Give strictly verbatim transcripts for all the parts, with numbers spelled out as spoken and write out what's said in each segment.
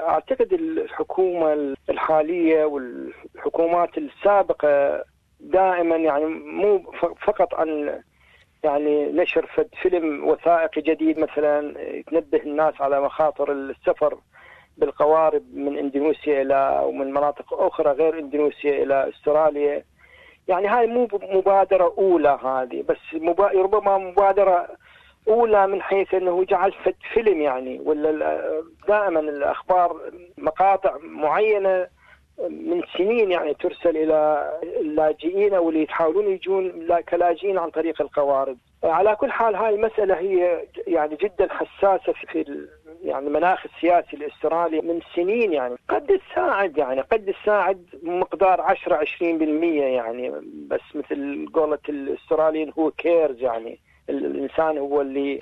أعتقد الحكومة الحالية والحكومات السابقة دائما يعني مو فقط عن يعني نشر فد فيلم وثائقي جديد مثلا تنبه الناس على مخاطر السفر بالقوارب من اندونيسيا الى ومن مناطق اخرى غير اندونيسيا الى استراليا. يعني هاي مو مبادره اولى هذه، بس مبا... ربما مبادره اولى من حيث انه جعل فد فيلم يعني، ولا دائما الاخبار مقاطع معينه من سنين يعني ترسل الى اللاجئين او اللي يحاولون يجون كلاجئين عن طريق القوارب. على كل حال هاي المساله هي يعني جدا حساسه في يعني المناخ السياسي الاسترالي من سنين، يعني قد تساعد يعني قد تساعد مقدار عشرة عشرين بالمئة يعني، بس مثل قولة الاستراليين هو كيرز، يعني الانسان هو اللي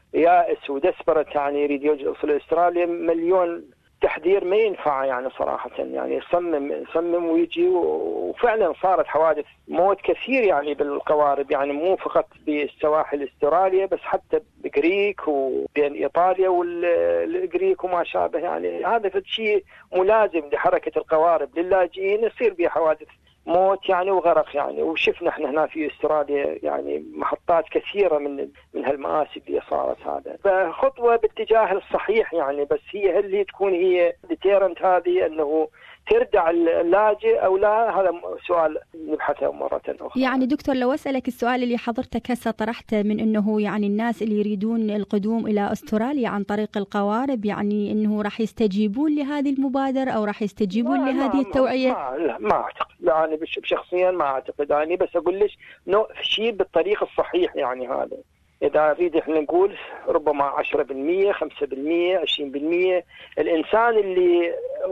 يائس ودسبرت يعني يريد يوصل لاستراليا. مليون تحذير ما ينفع يعني صراحة، يعني يصمم يصمم ويجي، وفعلا صارت حوادث موت كثير يعني بالقوارب، يعني مو فقط بالسواحل استراليا بس حتى بجريك وبين إيطاليا والجريك وما شابه. يعني هذا شيء ملازم لحركة القوارب للاجئين، يصير بها حوادث موت يعني وغرق يعني، وشفنا احنا هنا في استراليا يعني محطات كثيرة من من هالمآسي اللي صارت. هذا فخطوة باتجاه الصحيح يعني، بس هي هل هي تكون هي ديتيرنت هذه انه تردع اللاجئ او لا، هذا سؤال نبحثه مرة أخرى. يعني دكتور لو أسألك السؤال اللي حضرتك هسه طرحته، من أنه يعني الناس اللي يريدون القدوم إلى أستراليا عن طريق القوارب، يعني أنه راح يستجيبون لهذه المبادرة أو راح يستجيبون ما لهذه ما التوعية؟ ما لا ما أعتقد، لا أنا شخصيا ما أعتقد يعني، بس أقول ليش نوع شيء بالطريق الصحيح يعني. هذا إذا نريد إحنا نقول ربما عشرة بالمئة خمسة بالمئة عشرين بالمئة الإنسان اللي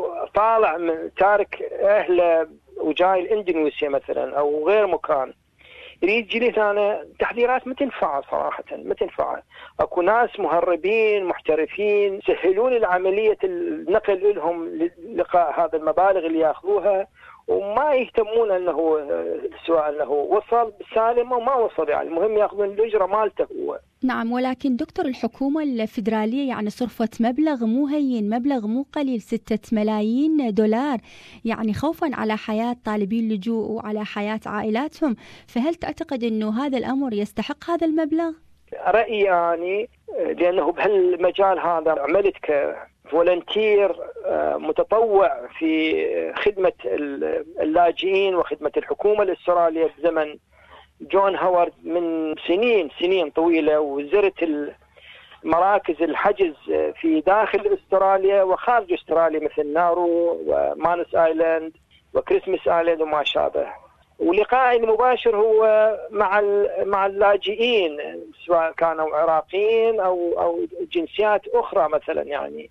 طالع من تارك أهله وجاي الإندونيسيا مثلا أو غير مكان يريد يجي هنا، تحذيرات ما تنفع صراحة، ما تنفع. أكو ناس مهربين محترفين سهلون العملية النقل لهم لقاء هذا المبالغ اللي يأخذوها، وما يهتمون أنه سواء أنه وصل سالم أو ما وصل، يعني المهم يأخذون الأجرة مالته هو. نعم، ولكن دكتور الحكومة الفيدرالية يعني صرفت مبلغ مو هين، مبلغ مو قليل، ستة ملايين دولار، يعني خوفا على حياة طالبي اللجوء وعلى حياة عائلاتهم. فهل تعتقد أنه هذا الأمر يستحق هذا المبلغ؟ رأيي يعني لأنه بهالمجال هذا عملت كفولنتير متطوع في خدمة اللاجئين وخدمة الحكومة الأسترالية بزمن جون هاورد من سنين سنين طويلة، وزرت مراكز الحجز في داخل استراليا وخارج استراليا مثل نارو ومانس آيلاند وكريسمس آيلاند وما شابه. ولقائي المباشر هو مع مع اللاجئين سواء كانوا عراقيين او او جنسيات اخرى مثلا يعني،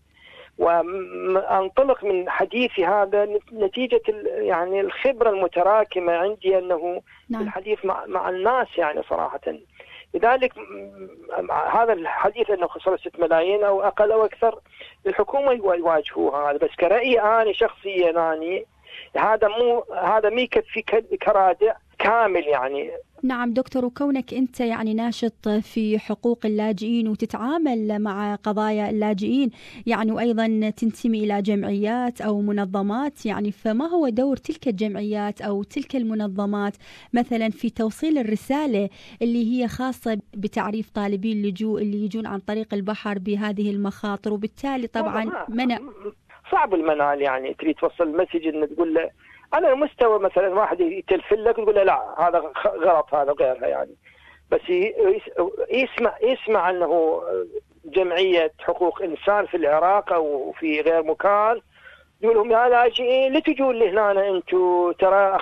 وانطلق من حديثي هذا نتيجة يعني الخبرة المتراكمة عندي أنه نعم. الحديث مع, مع الناس يعني صراحة. لذلك هذا الحديث أنه خسر ستة ملايين أو أقل أو أكثر الحكومة يواجهوها هذا، بس كرأيي أنا شخصيا يعني هذا مو هذا ما يكفي كرادع كامل يعني. نعم دكتور، وكونك أنت يعني ناشط في حقوق اللاجئين وتتعامل مع قضايا اللاجئين يعني، وأيضا تنتمي إلى جمعيات أو منظمات، يعني فما هو دور تلك الجمعيات أو تلك المنظمات مثلا في توصيل الرسالة اللي هي خاصة بتعريف طالبي اللجوء اللي يجون عن طريق البحر بهذه المخاطر، وبالتالي طبعا منع صعب المنال يعني تريد توصل المسج إن تقول له على مستوى مثلا واحد يتلفل لك تقول له لا هذا غلط هذا غيرها يعني، بس يسمع يسمع أنه جمعية حقوق إنسان في العراق أو في غير مكان يقول لهم يا لاجئين لا تجون لهنا أنتم ترى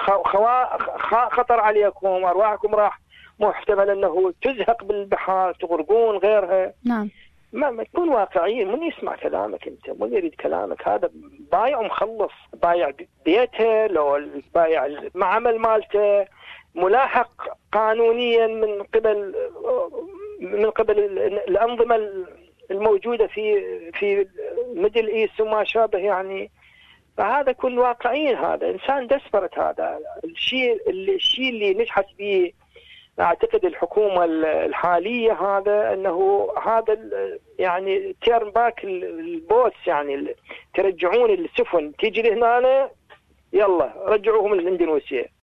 خطر عليكم أرواحكم راح محتمل أنه تزهق بالبحار تغرقون غيرها. نعم ما ما تكون واقعيين، من يسمع كلامك انت، من يريد كلامك، هذا بايع ومخلص، بايع بيته لو بايع المعامل مالته ملاحق قانونيا من قبل من قبل الأنظمة الموجودة في في ميدل ايست وما شابه يعني. فهذا كل واقعيين، هذا انسان دسبرت، هذا الشيء الشيء اللي نجحت به اعتقد الحكومه الحاليه هذا انه هذا يعني تيرن باك البوس، يعني ترجعون السفن تيجي لهنا، يلا رجعوهم لاندونيسيا.